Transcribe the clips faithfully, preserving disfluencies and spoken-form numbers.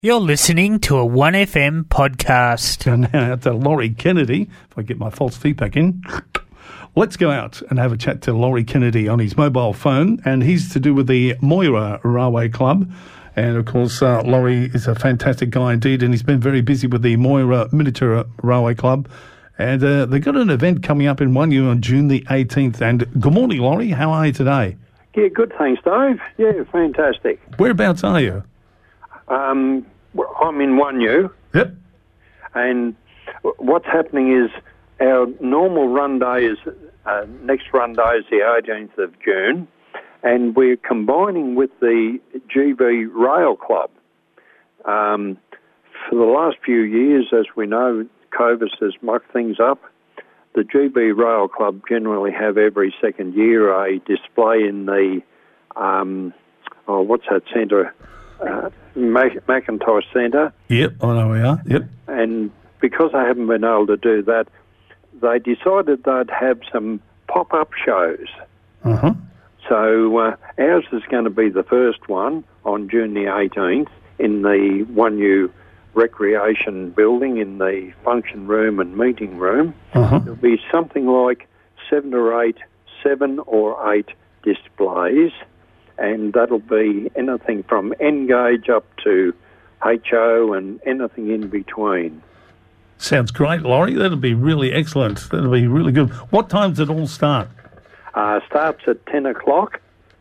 You're listening to a one F M podcast. Go now out to Laurie Kennedy. If I get my false teeth back in. Let's go out and have a chat to Laurie Kennedy on his mobile phone. And he's to do with the Moira Railway Club. And, of course, uh, Laurie is a fantastic guy indeed. And he's been very busy with the Moira Miniature Railway Club. And uh, they've got an event coming up in one year on June the eighteenth. And good morning, Laurie. How are you today? Yeah, good, thanks, Dave. Yeah, fantastic. Whereabouts are you? Um, I'm in one U. Yep. And what's happening is our normal run day is, uh, next run day is the eighteenth of June, and we're combining with the G B Rail Club. Um, for the last few years, as we know, COVID has mucked things up. The G B Rail Club generally have every second year a display in the, um, oh, what's that centre? Uh, Mac- Macintosh Centre. Yep, I know we are. Yep. And because I haven't been able to do that, they decided they'd have some pop-up shows. Uh-huh. So uh, ours is going to be the first one on June the eighteenth in the one U Recreation Building in the function room and meeting room. Uh-huh. There'll be something like seven or eight, seven or eight displays. And that'll be anything from N-Gauge up to H O and anything in between. Sounds great, Laurie. That'll be really excellent. That'll be really good. What time does it all start? Uh, starts at ten o'clock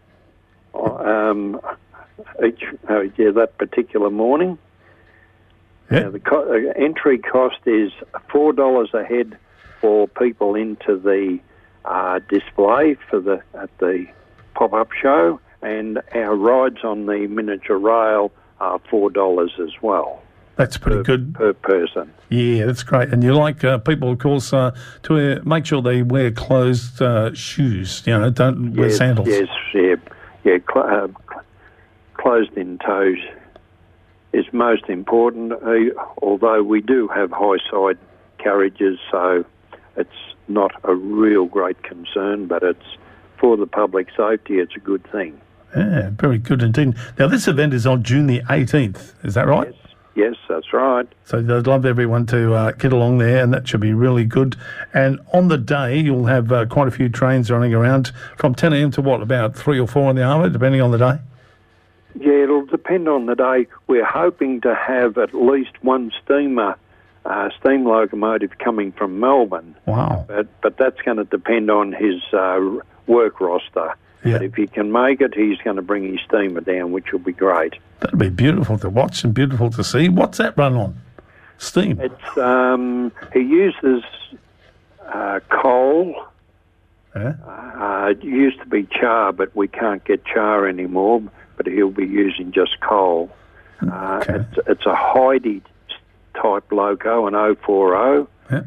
um, each, uh, yeah, that particular morning. Yeah. Uh, the co- uh, entry cost is four dollars a head for people into the uh, display for the at the pop-up show. And our rides on the miniature rail are four dollars as well. That's pretty per, good. Per person. Yeah, that's great. And you like uh, people, of course, uh, to uh, make sure they wear closed uh, shoes, you know, don't wear yes, sandals. Yes, yeah, yeah cl- uh, cl- closed-in toes is most important, uh, although we do have high-side carriages, so it's not a real great concern, but it's for the public safety, it's a good thing. Yeah, very good indeed. Now, this event is on June the eighteenth, is that right? Yes, yes, that's right. So I'd love everyone to uh, get along there, and that should be really good. And on the day, you'll have uh, quite a few trains running around from ten a.m. to what, about three or four in the hour, depending on the day? Yeah, it'll depend on the day. We're hoping to have at least one steamer, uh, steam locomotive coming from Melbourne. Wow. But, but that's going to depend on his uh, work roster. Yeah. But if he can make it, he's going to bring his steamer down, which will be great. That'll be beautiful to watch and beautiful to see. What's that run on? Steam? It's um, he uses uh, coal. Yeah. Uh, it used to be char, but we can't get char anymore. But he'll be using just coal. Uh, Okay. it's, it's a Heidi type loco, an oh four oh. Yeah.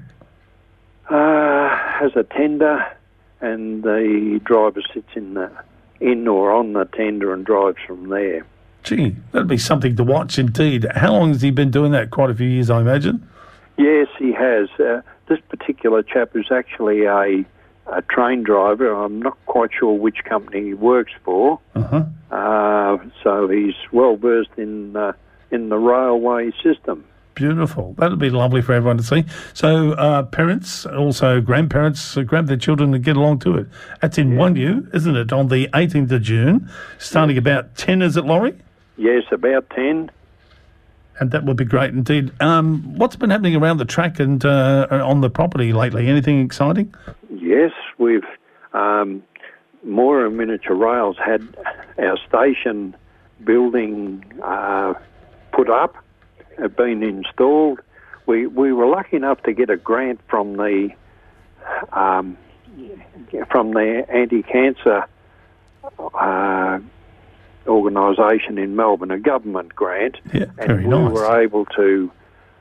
Uh, has a tender, and the driver sits in the in or on the tender and drives from there. Gee, that'd be something to watch indeed. How long has he been doing that? Quite a few years, I imagine. Yes, he has. Uh, this particular chap is actually a, a train driver. I'm not quite sure which company he works for. Uh-huh. Uh, so he's well versed in uh, in the railway system. Beautiful. That'll be lovely for everyone to see. So uh, parents, also grandparents, uh, grab their children and get along to it. That's in one U, isn't it, on the eighteenth of June, starting about ten, is it, Laurie? Yes, about ten. And that would be great indeed. Um, what's been happening around the track and uh, on the property lately? Anything exciting? Yes, we've um, Moira Miniature Rails had our station building uh, put up, have been installed. We we were lucky enough to get a grant from the um, from the anti-cancer uh, organisation in Melbourne, a government grant, Yeah, and very we nice. were able to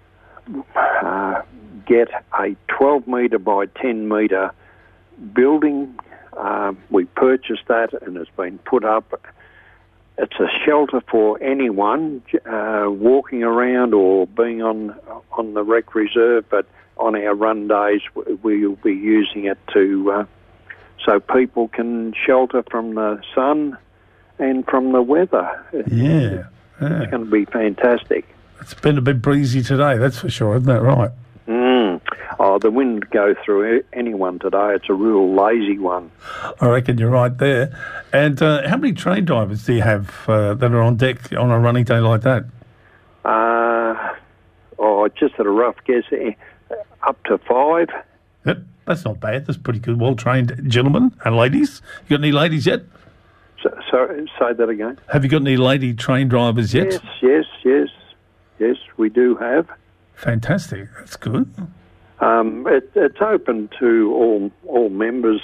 uh, get a twelve metre by ten metre building. Uh, we purchased that, and it's been put up. It's a shelter for anyone uh, walking around or being on on the rec reserve, but on our run days we will be using it to uh, so people can shelter from the sun and from the weather. Yeah. It's going to be fantastic. It's been a bit breezy today, that's for sure, isn't that right? Mm. Oh, the wind would go through anyone today. It's a real lazy one. I reckon you're right there. And uh, how many train drivers do you have uh, that are on deck on a running day like that? Uh, oh, just at a rough guess, eh, up to five. Yep, that's not bad. That's pretty good. Well-trained gentlemen and ladies. You got any ladies yet? So, so, say that again. Have you got any lady train drivers yet? Yes, yes, yes. Yes, we do have. Fantastic. That's good. Um, it, it's open to all all members.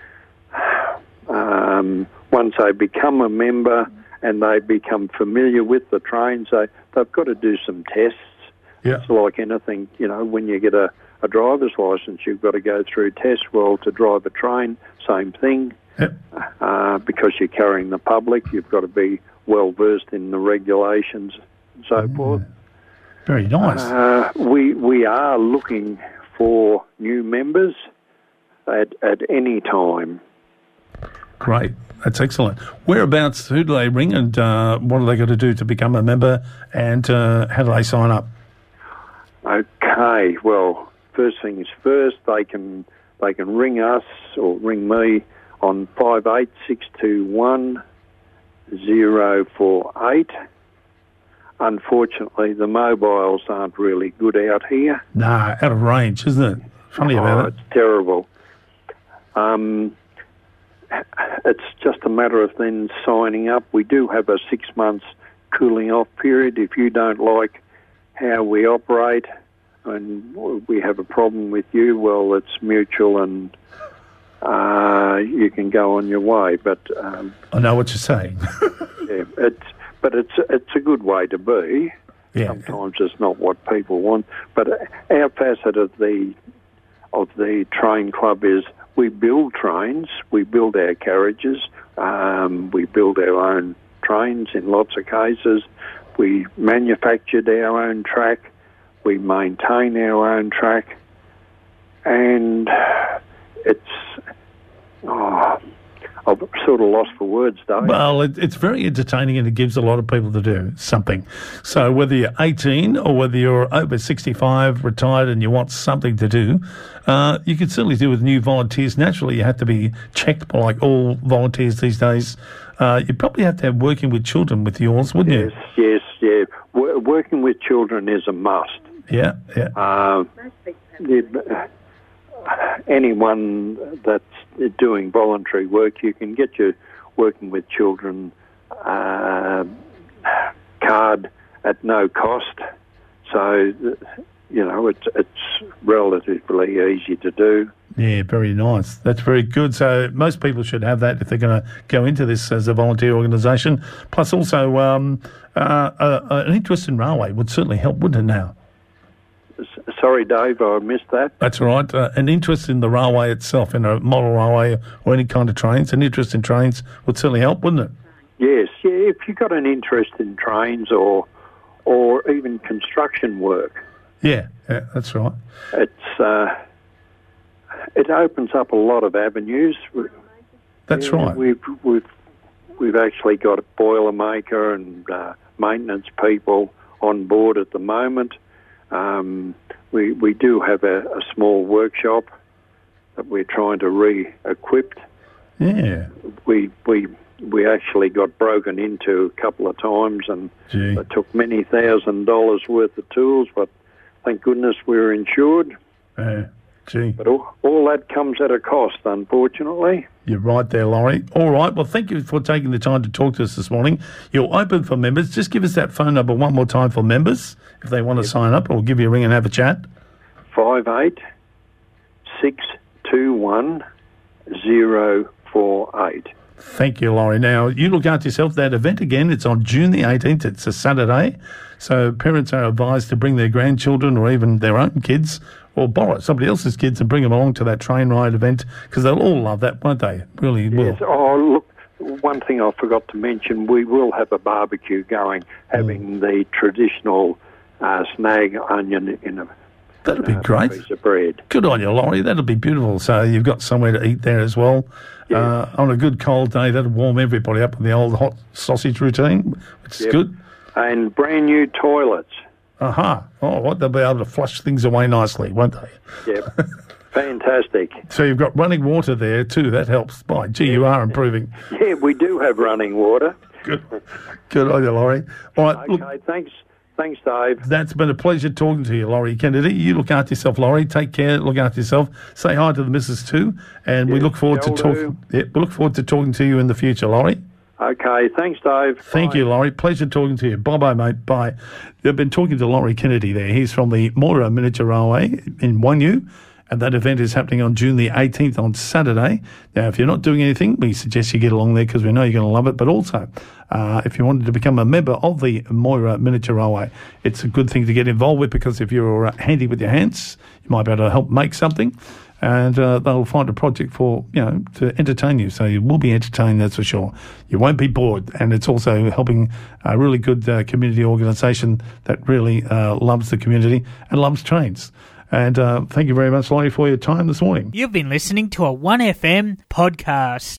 Um, once they become a member and they become familiar with the trains, they, they've got to do some tests. Yeah. It's like anything, you know, when you get a, a driver's licence, you've got to go through tests. Well, to drive a train, same thing. Yep. Uh, because you're carrying the public, you've got to be well versed in the regulations and so Yeah. forth. Very nice. Uh, we we are looking for new members at at any time. Great. That's excellent. Whereabouts, who do they ring and uh, what are they got to do to become a member and uh, how do they sign up? Okay. Well, first things first, they can they can ring us or ring me on five eight six two one zero four eight. Unfortunately, the mobiles aren't really good out here. Nah, out of range, isn't it? Funny Oh, about it. it's terrible. Um, it's just a matter of then signing up. We do have a six months cooling off period. If you don't like how we operate and we have a problem with you, well, it's mutual and uh, you can go on your way. But um, I know what you're saying. yeah, it's but it's it's a good way to be. Yeah. Sometimes it's not what people want. But our facet of the of the train club is we build trains, we build our carriages, um, we build our own trains in lots of cases. We manufactured our own track, we maintain our own track, and it's oh, I've sort of lost for words, Dave. Well, it, it's very entertaining and it gives a lot of people to do something. So whether you're eighteen or whether you're over sixty-five, retired, and you want something to do, uh, you can certainly do with new volunteers. Naturally, you have to be checked by like all volunteers these days. Uh, you probably have to have working with children with yours, wouldn't yes, you? Yes, yes, yeah. W- working with children is a must. Yeah, yeah. Uh, the, anyone that's doing voluntary work, you can get your working with children uh, card at no cost. So, you know, it's it's relatively easy to do. Yeah, very nice. That's very good. So most people should have that if they're going to go into this as a volunteer organisation. Plus also um, uh, uh, an interest in railway would certainly help, wouldn't it now? Sorry, Dave, I missed that. That's all right. Uh, an interest in the railway itself, in a model railway or any kind of trains, an interest in trains would certainly help, wouldn't it? Yes, yeah. If you've got an interest in trains or or even construction work, yeah, yeah, that's right. It's uh, it opens up a lot of avenues. That's yeah, right. We've we've we've actually got a boilermaker and uh, maintenance people on board at the moment. Um, we we do have a, a small workshop that we're trying to re-equip. Yeah. We we we actually got broken into a couple of times, and Gee. it took many thousand dollars worth of tools. But thank goodness we're insured. Uh, gee. But all, all that comes at a cost, unfortunately. You're right there, Laurie. All right. Well, thank you for taking the time to talk to us this morning. You're open for members. Just give us that phone number one more time for members if they want to yep. sign up, or we'll give you a ring and have a chat. Five eight six two one zero four eight. Thank you, Laurie. Now, you look after yourself. That event again, it's on June the eighteenth. It's a Saturday. So parents are advised to bring their grandchildren or even their own kids or borrow somebody else's kids and bring them along to that train ride event because they'll all love that, won't they? Really yes. will. Oh, look, one thing I forgot to mention, we will have a barbecue going, having mm. the traditional uh, snag onion in a That'll be uh, great. piece of bread. Good on you, Laurie. That'll be beautiful. So you've got somewhere to eat there as well. Yes. Uh, on a good cold day, that'll warm everybody up with the old hot sausage routine, which is yep. good. And brand new toilets. Aha. Uh-huh. Oh, what, they'll be able to flush things away nicely, won't they? Yep. Fantastic. So you've got running water there too. That helps. By gee, you are improving. Yeah, we do have running water. Good. Good on you, Laurie. All right. Okay, look, thanks. Thanks, Dave. that's been a pleasure talking to you, Laurie Kennedy. You look after yourself, Laurie. Take care. Look after yourself. Say hi to the missus too. And we Yes, look forward to shall talking. do. Yeah, we look forward to talking to you in the future, Laurie. Okay, thanks, Dave. Thank Bye. you, Laurie. Pleasure talking to you. Bye-bye, mate. Bye. They've been talking to Laurie Kennedy there. He's from the Moira Miniature Railway in Wanyoo, and that event is happening on June the eighteenth on Saturday. Now, if you're not doing anything, we suggest you get along there because we know you're going to love it. But also, uh, if you wanted to become a member of the Moira Miniature Railway, it's a good thing to get involved with because if you're uh, handy with your hands, you might be able to help make something. And uh, they'll find a project for, you know, to entertain you. So you will be entertained, that's for sure. You won't be bored. And it's also helping a really good uh, community organisation that really uh, loves the community and loves trains. And uh, thank you very much, Laurie, for your time this morning. You've been listening to a one F M podcast.